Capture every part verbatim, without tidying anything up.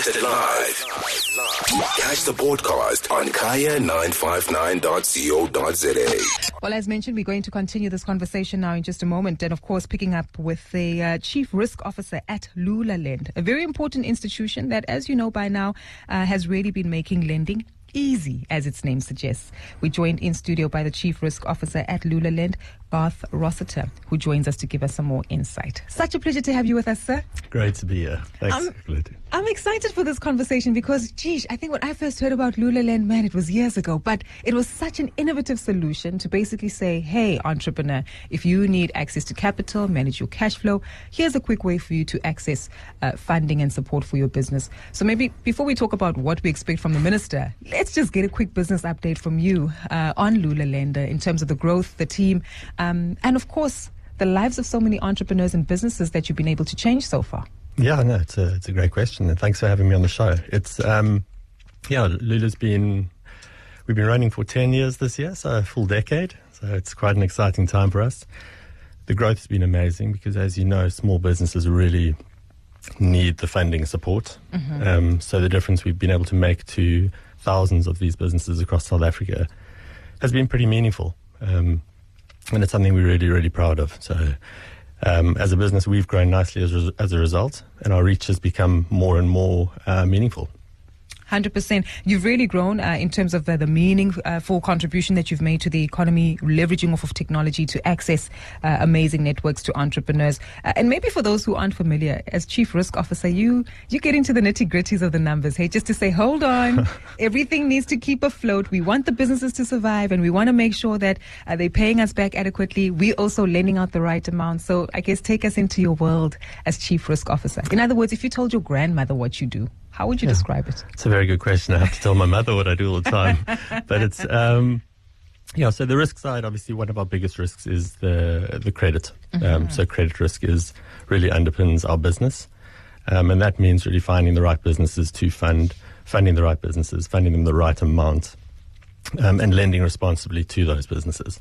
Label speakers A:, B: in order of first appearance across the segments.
A: Broadcasted live. Catch the podcast on kaya nine five nine dot co dot za.
B: Well, as mentioned, we're going to continue this conversation now in just a moment. And of course, picking up with the uh, Chief Risk Officer at Lulalend, a very important institution that, as you know by now, uh, has really been making lending easy, as its name suggests. We're joined in studio by the Chief Risk Officer at Lulalend, Garth Rossiter, who joins us to give us some more insight. Such a pleasure to have you with us, sir.
C: Great to be here. Thanks.
B: Um, I'm excited for this conversation because, geez, I think when I first heard about Lulalend, man, it was years ago, but it was such an innovative solution to basically say, hey, entrepreneur, if you need access to capital, manage your cash flow, here's a quick way for you to access uh, funding and support for your business. So maybe before we talk about what we expect from the minister, let's just get a quick business update from you uh, on Lulalend uh, in terms of the growth, the team, um, and of course, the lives of so many entrepreneurs and businesses that you've been able to change so far.
C: Yeah, no, it's a, it's a great question, and thanks for having me on the show. It's, um, yeah, Lula's been, we've been running for ten years this year, so a full decade. So it's quite an exciting time for us. The growth has been amazing because, as you know, small businesses really need the funding support. Mm-hmm. Um, so the difference we've been able to make to thousands of these businesses across South Africa has been pretty meaningful. Um, and it's something we're really, really proud of. So um, as a business, we've grown nicely as, as a result, and our reach has become more and more uh, meaningful.
B: one hundred percent. You've really grown uh, in terms of uh, the meaningful uh, contribution that you've made to the economy, leveraging off of technology to access uh, amazing networks to entrepreneurs. Uh, and maybe for those who aren't familiar, as Chief Risk Officer, you you get into the nitty-gritties of the numbers, hey, just to say, hold on, everything needs to keep afloat. We want the businesses to survive, and we want to make sure that uh, they're paying us back adequately. We're also lending out the right amount. So I guess take us into your world as Chief Risk Officer. In other words, if you told your grandmother what you do, how would you
C: yeah.
B: describe it?
C: It's a very good question. I have to tell my mother what I do all the time. But it's, um, yeah, so the risk side, obviously one of our biggest risks is the the credit. Mm-hmm. Um, so credit risk is really underpins our business. Um, and that means really finding the right businesses to fund, funding the right businesses, funding them the right amount, um, and lending responsibly to those businesses.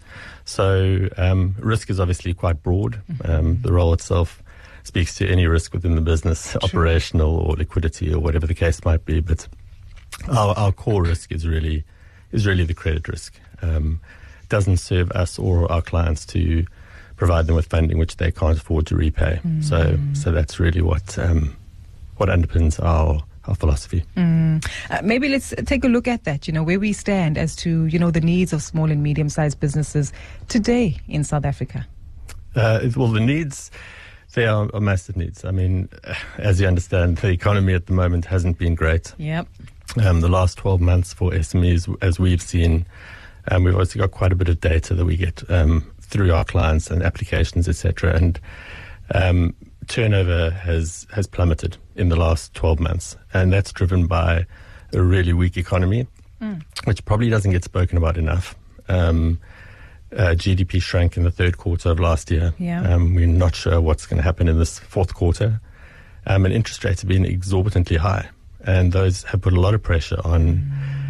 C: So um, risk is obviously quite broad. Mm-hmm. Um, the role itself speaks to any risk within the business, True. operational or liquidity or whatever the case might be. But our, our core risk is really is really the credit risk. Um, it doesn't serve us or our clients to provide them with funding which they can't afford to repay. Mm. So so that's really what um, what underpins our our philosophy.
B: Mm. Uh, maybe let's take a look at that, you know, where we stand as to, you know, the needs of small and medium-sized businesses today in South Africa.
C: Uh, well, the needs... They are, are massive needs. I mean, as you understand, the economy at the moment hasn't been great.
B: Yep.
C: Um, the last twelve months for S M Es, as we've seen, um, we've also got quite a bit of data that we get um, through our clients and applications, et cetera. And um, turnover has has plummeted in the last twelve months, and that's driven by a really weak economy, mm. which probably doesn't get spoken about enough. Um, Uh, G D P shrank in the third quarter of last year.
B: Yeah.
C: Um, we're not sure what's going to happen in this fourth quarter. Um, and interest rates have been exorbitantly high. And those have put a lot of pressure on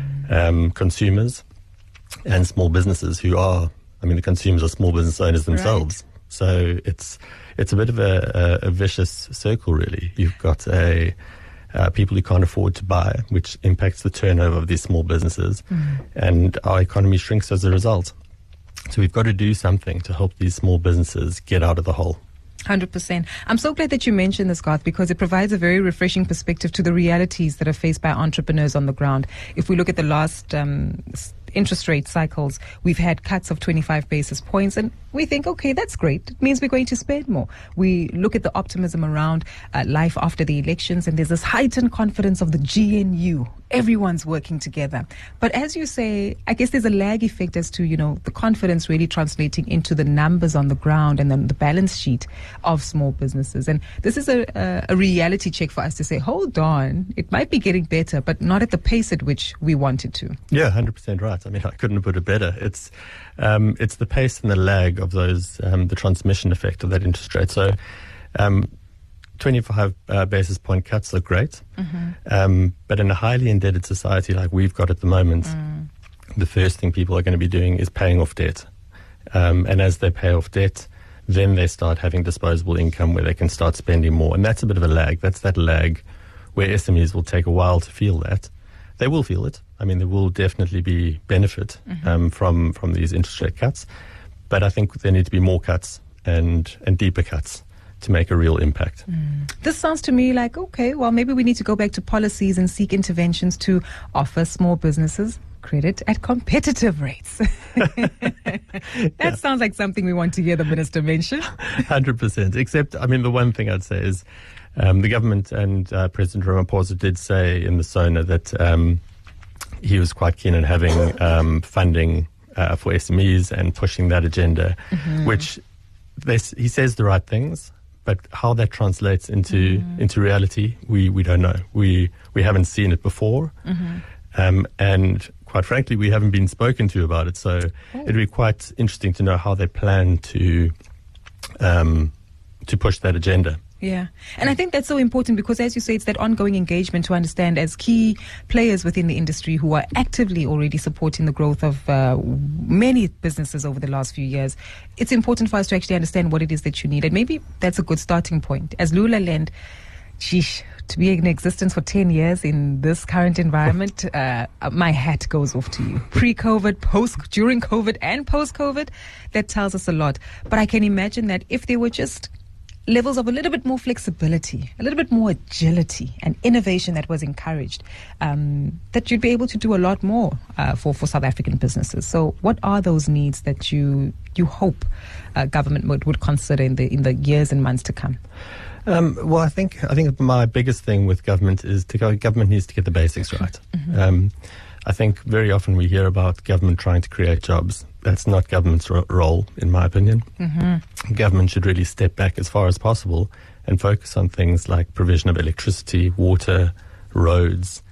C: um, consumers and small businesses who are, I mean, the consumers are small business owners themselves. Right. So it's it's a bit of a, a, a vicious circle, really. You've got a uh, people who can't afford to buy, which impacts the turnover of these small businesses. Mm. And our economy shrinks as a result. So we've got to do something to help these small businesses get out of the hole.
B: one hundred percent. I'm so glad that you mentioned this, Garth, because it provides a very refreshing perspective to the realities that are faced by entrepreneurs on the ground. If we look at the last um, interest rate cycles, we've had cuts of twenty-five basis points, and we think, okay, that's great. It means we're going to spend more. We look at the optimism around uh, life after the elections, and there's this heightened confidence of the G N U. Everyone's working together. But as you say, I guess there's a lag effect as to, you know, the confidence really translating into the numbers on the ground and then the balance sheet of small businesses. And this is a, a, a reality check for us to say, hold on, it might be getting better, but not at the pace at which we want it to.
C: Yeah, one hundred percent right. I mean, I couldn't have put it better. It's um, it's the pace and the lag of those, um, the transmission effect of that interest rate. So um, twenty-five uh, basis point cuts are great, mm-hmm. um, but in a highly indebted society like we've got at the moment, mm. the first thing people are going to be doing is paying off debt. Um, and as they pay off debt, then they start having disposable income where they can start spending more. And that's a bit of a lag. That's that lag where S M Es will take a while to feel that. They will feel it. I mean, there will definitely be benefit mm-hmm. um, from from these interest rate cuts, but I think there need to be more cuts and and deeper cuts to make a real impact.
B: Mm. This sounds to me like, okay, well, maybe we need to go back to policies and seek interventions to offer small businesses credit at competitive rates. That yeah. sounds like something we want to hear the minister mention.
C: one hundred percent. Except, I mean, the one thing I'd say is um, the government and uh, President Ramaphosa did say in the SONA that um, he was quite keen on having um, funding uh, for S M Es and pushing that agenda, mm-hmm. which they, he says the right things. But how that translates into mm. into reality, we, we don't know. We we haven't seen it before, mm-hmm. um, and quite frankly, we haven't been spoken to about it. So oh. it'd be quite interesting to know how they plan to um, to push that agenda.
B: Yeah. And I think that's so important because, as you say, it's that ongoing engagement to understand as key players within the industry who are actively already supporting the growth of uh, many businesses over the last few years. It's important for us to actually understand what it is that you need. And maybe that's a good starting point. As Lulaland, sheesh, to be in existence for ten years in this current environment, uh, my hat goes off to you. Pre-COVID, post, during COVID and post-COVID, that tells us a lot. But I can imagine that if they were just levels of a little bit more flexibility, a little bit more agility and innovation that was encouraged, um, that you'd be able to do a lot more uh, for, for South African businesses. So what are those needs that you you hope uh, government would, would consider in the in the years and months to come?
C: Um, well, I think I think my biggest thing with government is to go, government needs to get the basics right. Mm-hmm. Um, I think very often we hear about government trying to create jobs. That's not government's ro- role, in my opinion. Mm-hmm. Government should really step back as far as possible and focus on things like provision of electricity, water, roads,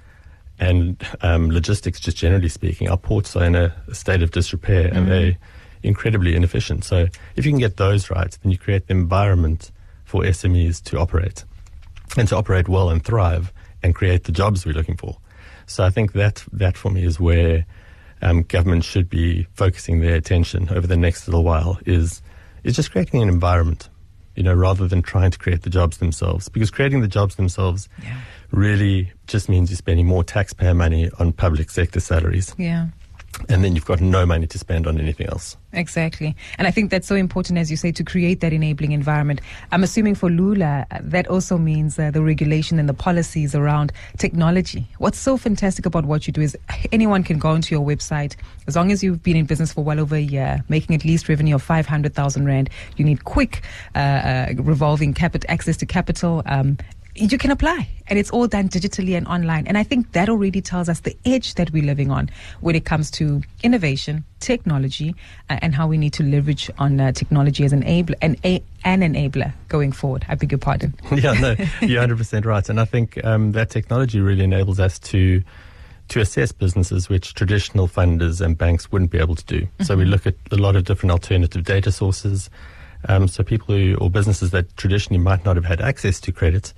C: and um, logistics, just generally speaking. Our ports are in a, a state of disrepair, mm-hmm. and they're incredibly inefficient. So if you can get those right, then you create the environment for S M Es to operate, and to operate well and thrive and create the jobs we're looking for. So I think that that for me is where um, government should be focusing their attention over the next little while, is is just creating an environment, you know, rather than trying to create the jobs themselves. Because creating the jobs themselves yeah. really just means you're spending more taxpayer money on public sector salaries.
B: Yeah.
C: And then you've got no money to spend on anything else.
B: Exactly. And I think that's so important, as you say, to create that enabling environment. I'm assuming for Lula, that also means uh, the regulation and the policies around technology. What's so fantastic about what you do is anyone can go onto your website. As long as you've been in business for well over a year, making at least revenue of five hundred thousand rand, you need quick uh, uh, revolving capital, access to capital, um, you can apply, and it's all done digitally and online. And I think that already tells us the edge that we're living on when it comes to innovation, technology, uh, and how we need to leverage on uh, technology as an enabler, an, a, an enabler going forward. I beg your pardon.
C: Yeah, no, you're one hundred percent right. And I think um, that technology really enables us to to assess businesses which traditional funders and banks wouldn't be able to do. Mm-hmm. So we look at a lot of different alternative data sources. Um, so people who, or businesses that traditionally might not have had access to credit,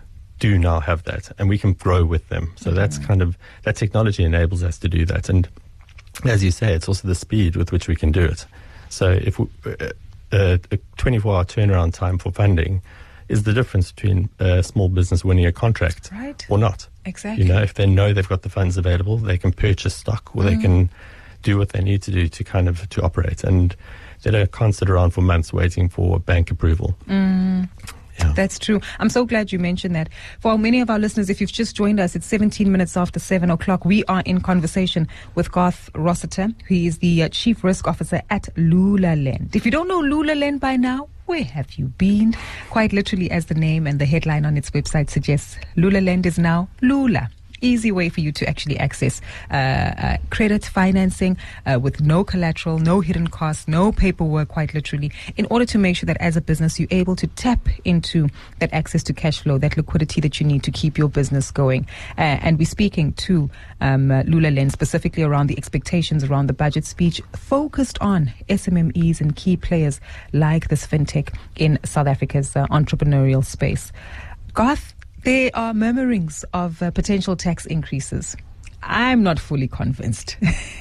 C: do now have that, and we can grow with them. So mm-hmm. that's kind of, that technology enables us to do that. And as you say, it's also the speed with which we can do it. So if we, uh, a twenty-four hour turnaround time for funding is the difference between a small business winning a contract
B: right.
C: or not.
B: Exactly.
C: You know, if they know they've got the funds available, they can purchase stock, or mm. they can do what they need to do to kind of to operate, and they don't can't sit around for months waiting for bank approval.
B: Mm. Yeah. That's true. I'm so glad you mentioned that. For many of our listeners, if you've just joined us, it's seventeen minutes after seven o'clock. We are in conversation with Garth Rossiter, who is the uh, Chief Risk Officer at Lulaland. If you don't know Lulaland by now, where have you been? Quite literally, as the name and the headline on its website suggests, Lulaland is now Lula. Easy way for you to actually access uh, uh, credit financing uh, with no collateral, no hidden costs, no paperwork, quite literally, in order to make sure that as a business you're able to tap into that access to cash flow, that liquidity that you need to keep your business going. Uh, and we're speaking to um, uh, Lulaland specifically around the expectations around the budget speech, focused on S M Es and key players like this fintech in South Africa's uh, entrepreneurial space. Garth, there are murmurings of uh, potential tax increases. I'm not fully convinced.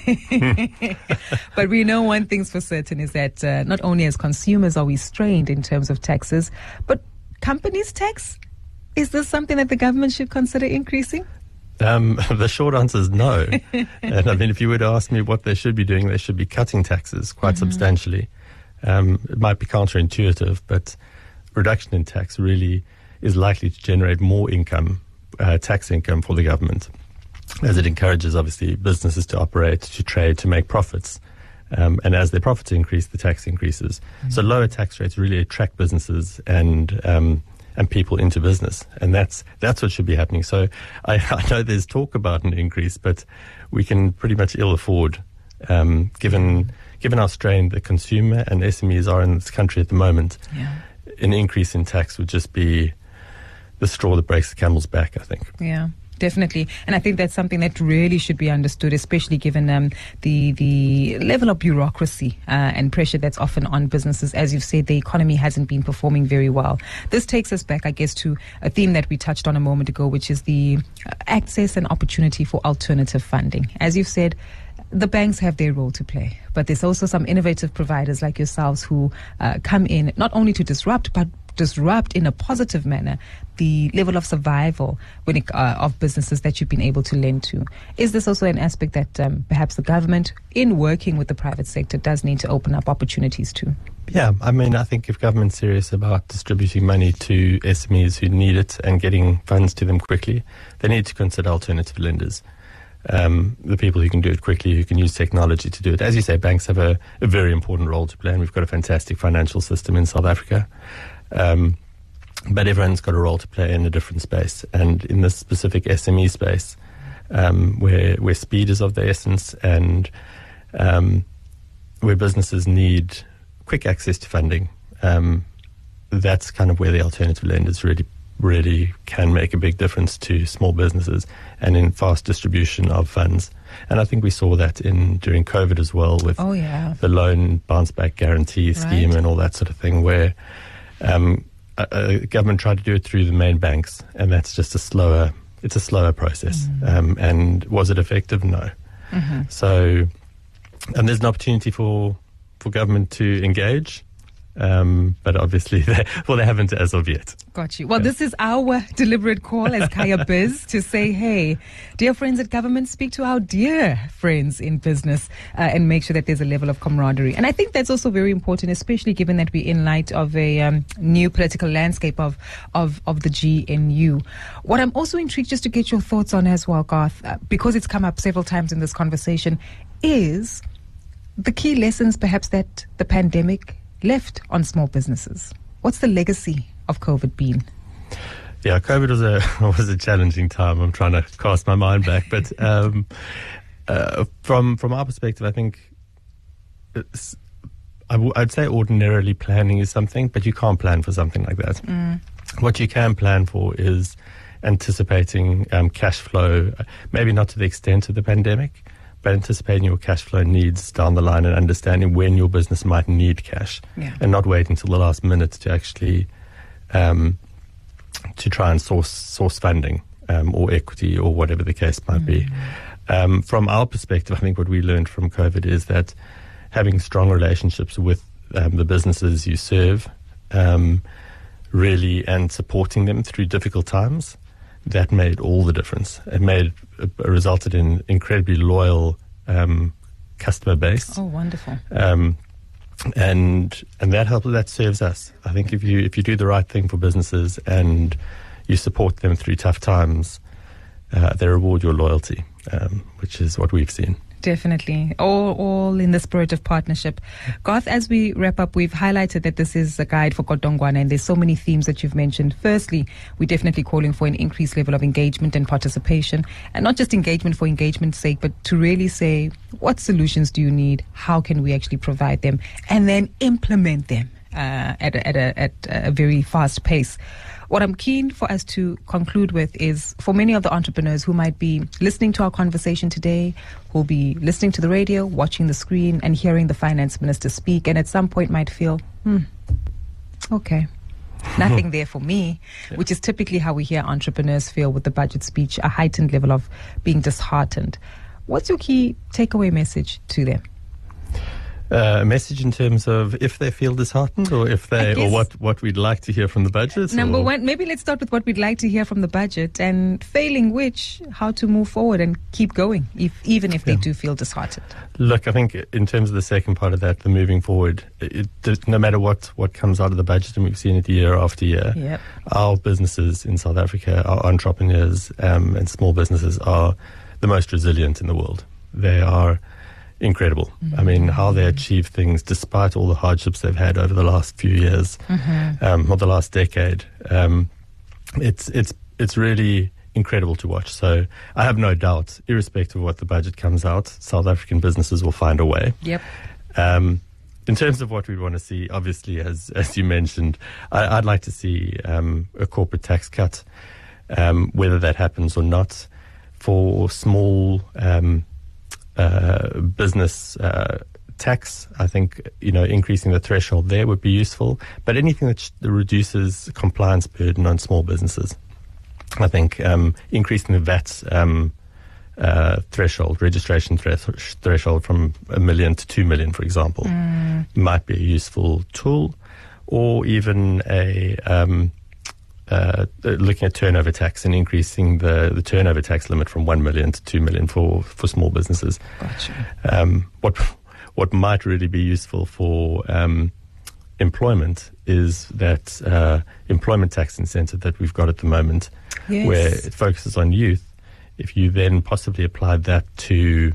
B: But we know one thing's for certain is that uh, not only as consumers are we strained in terms of taxes, but companies' tax, Is this something that the government should consider increasing?
C: Um, the short answer is no. And I mean, if you were to ask me what they should be doing, they should be cutting taxes quite mm-hmm. substantially. Um, it might be counterintuitive, but reduction in tax really is likely to generate more income, uh, tax income for the government, as it encourages, obviously, businesses to operate, to trade, to make profits. Um, and as their profits increase, the tax increases. Mm-hmm. So lower tax rates really attract businesses and um, and people into business. And that's that's what should be happening. So I, I know there's talk about an increase, but we can pretty much ill afford, um, given given how strained the consumer and S M Es are in this country at the moment. Yeah. An increase in tax would just be the straw that breaks the camel's back, I think.
B: Yeah. Definitely. And I think that's something that really should be understood, especially given um, the the level of bureaucracy uh, and pressure that's often on businesses. As you've said, the economy hasn't been performing very well. This takes us back, I guess, to a theme that we touched on a moment ago, which is the access and opportunity for alternative funding. As you've said, the banks have their role to play, but there's also some innovative providers like yourselves who uh, come in not only to disrupt, but disrupt in a positive manner the level of survival when it, uh, of businesses that you've been able to lend to. Is this also an aspect that um, perhaps the government, in working with the private sector, does need to open up opportunities to?
C: Yeah, I mean, I think if government's serious about distributing money to S M Es who need it and getting funds to them quickly, they need to consider alternative lenders. Um, the people who can do it quickly, who can use technology to do it. As you say, banks have a, a very important role to play, and we've got a fantastic financial system in South Africa. Um, but everyone's got a role to play in a different space. And in this specific S M E space, um, where where speed is of the essence and um, where businesses need quick access to funding, um, that's kind of where the alternative lenders really really can make a big difference to small businesses and in fast distribution of funds. And I think we saw that in during COVID as well with
B: oh, yeah.
C: the loan bounce back guarantee scheme right. and all that sort of thing, where um, a, a government tried to do it through the main banks, and that's just a slower, it's a slower process. Mm-hmm. Um, and was it effective? No. Mm-hmm. So, and there's an opportunity for, for government to engage. Um, but obviously, they, well, they haven't as of yet.
B: Got you. Well, yeah. This is our deliberate call as Kaya Biz to say, hey, dear friends at government, speak to our dear friends in business uh, and make sure that there's a level of camaraderie. And I think that's also very important, especially given that we're in light of a um, new political landscape of, of, of the G N U. What I'm also intrigued just to get your thoughts on as well, Garth, uh, because it's come up several times in this conversation, is the key lessons perhaps that the pandemic left on small businesses. What's the legacy of COVID been?
C: Yeah, COVID was a was a challenging time. I'm trying to cast my mind back, but um, uh, from from our perspective, I think it's, I w- I'd say ordinarily planning is something, but you can't plan for something like that. Mm. What you can plan for is anticipating um, cash flow, maybe not to the extent of the pandemic, but anticipating your cash flow needs down the line and understanding when your business might need cash, yeah. and not wait until the last minute to actually um, to try and source source funding um, or equity or whatever the case might mm. be. Um, from our perspective, I think what we learned from COVID is that having strong relationships with um, the businesses you serve, um, really, and supporting them through difficult times, that made all the difference. It made it resulted in incredibly loyal um, customer base.
B: Oh, wonderful!
C: Um, and and that helps. That serves us. I think if you if you do the right thing for businesses and you support them through tough times, uh, they reward your loyalty, um, which is what we've seen.
B: Definitely. All all in the spirit of partnership. Garth, as we wrap up, we've highlighted that this is a guide for Kodongwana, and there's so many themes that you've mentioned. Firstly, we're definitely calling for an increased level of engagement and participation, and not just engagement for engagement's sake, but to really say, what solutions do you need? How can we actually provide them? And then implement them uh, at, a, at, a, at a very fast pace. What I'm keen for us to conclude with is, for many of the entrepreneurs who might be listening to our conversation today, who'll be listening to the radio, watching the screen, and hearing the finance minister speak, and at some point might feel, hmm, okay, nothing there for me, yeah. which is typically how we hear entrepreneurs feel with the budget speech, a heightened level of being disheartened. What's your key takeaway message to them?
C: Uh, a message in terms of if they feel disheartened, or if they, or what, what we'd like to hear from the budget?
B: Number
C: or?
B: one, maybe let's start with what we'd like to hear from the budget, and failing which, how to move forward and keep going, if, even if they
C: Yeah.
B: do feel disheartened.
C: Look, I think in terms of the second part of that, the moving forward, it, it, no matter what, what comes out of the budget, and we've seen it year after year,
B: Yep.
C: our businesses in South Africa, our entrepreneurs um, and small businesses are the most resilient in the world. They are incredible. Mm-hmm. I mean, how they achieve things despite all the hardships they've had over the last few years, mm-hmm. um, or the last decade. Um, it's it's it's really incredible to watch. So I have no doubt, irrespective of what the budget comes out, South African businesses will find a way.
B: Yep.
C: Um, in terms of what we'd want to see, obviously, as as you mentioned, I, I'd like to see um, a corporate tax cut, um, whether that happens or not, for small um Uh, business uh, tax. I think, you know, increasing the threshold there would be useful. But anything that sh- reduces compliance burden on small businesses, I think um, increasing the V A T um, uh, threshold, registration thre- threshold from a million to two million, for example, mm. might be a useful tool, or even a um, Uh, looking at turnover tax and increasing the, the turnover tax limit from one million to two million for, for small businesses.
B: Gotcha.
C: Um, what what might really be useful for um, employment is that uh, employment tax incentive that we've got at the moment,
B: yes.
C: where it focuses on youth. If you then possibly applied that to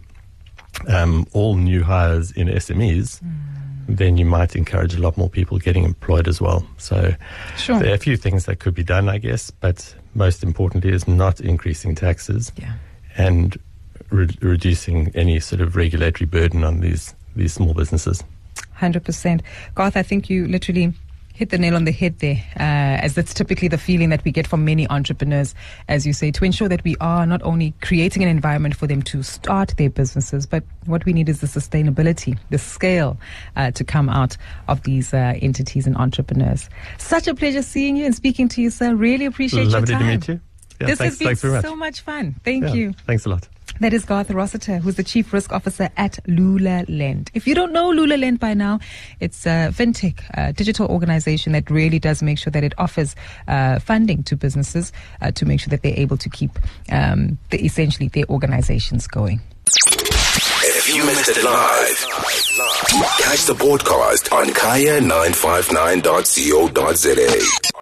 C: um, all new hires in S M Es, mm. then you might encourage a lot more people getting employed as well. So
B: sure.
C: there are a few things that could be done, I guess, but most importantly is not increasing taxes
B: yeah.
C: and re- reducing any sort of regulatory burden on these, these small businesses.
B: one hundred percent. Garth, I think you literally hit the nail on the head there, uh, as that's typically the feeling that we get from many entrepreneurs, as you say, to ensure that we are not only creating an environment for them to start their businesses, but what we need is the sustainability, the scale uh, to come out of these uh, entities and entrepreneurs. Such a pleasure seeing you and speaking to you, sir. Really appreciate
C: Lovely
B: your time.
C: Lovely to meet you. Yeah,
B: this
C: thanks,
B: has been
C: thanks very much.
B: so much fun. Thank
C: yeah,
B: you.
C: Thanks a lot.
B: That is Garth Rossiter, who's the Chief Risk Officer at Lula Lend. If you don't know Lula Lend by now, it's a fintech, a digital organization that really does make sure that it offers uh, funding to businesses uh, to make sure that they're able to keep um, the, essentially their organizations going.
A: If you missed it live, catch the podcast on kaya nine five nine dot co dot za.